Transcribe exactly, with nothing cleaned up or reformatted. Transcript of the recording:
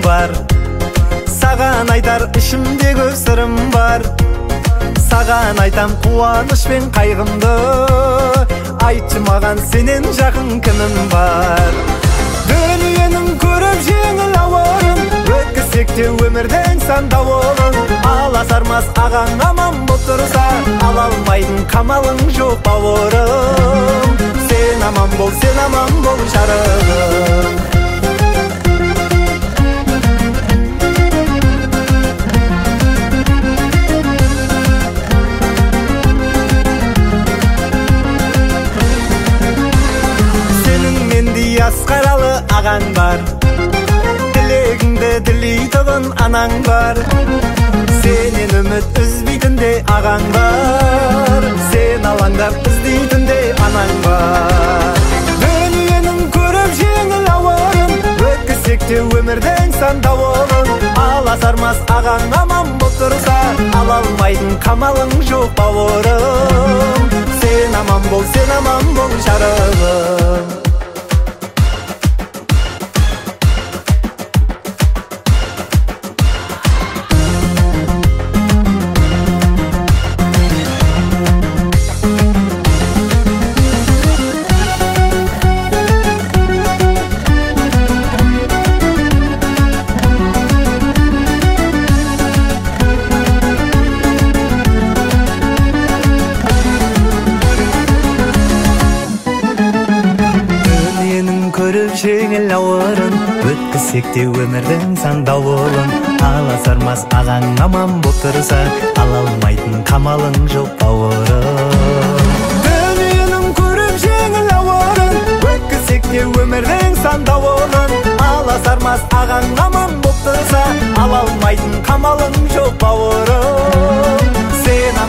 бар. Саған айтар ішімде көп сырым бар. Саған айтам қуаныш пен қайғымды, айтшы маған сенен жақын кімім бар. Дүниенің көріп жеңіл ауырын, өткізсек те өмірдің сан дауылын. Аласармас ағаң аман боп тұрса, ала алмайтын қамалың жоқ бауырым. Сен аман бол, сен аман бол жарығым. Асқаралы ағаң бар, тілегіңді тілейтұғын анаң бар. Сенен үміт үзбейтінде ағаң бар, сен алаңдап іздейтінде анаң бар. Дүниенің көріп жеңіл ауырын, өткізсек те өмірдің сан дауылын. Аласармас ағаң аман боп тұрса, ала алмайтын қамалың жоқ бауырым. Сен аман бол, сен аман бол жарығым. Көріп жеңіл ауырын, өткізсек те өмірдің сан дауылын. Аласармас ағаң аман боп тұрса, ала алмайтын қамалың жоқ бауырым. Дүниенің көріп жеңіл ауырын, өткізсек те өмірдің сан дауылын. Аласармас ағаң аман боп тұрса, ала алмайтын қамалың жоқ бауырым. Сен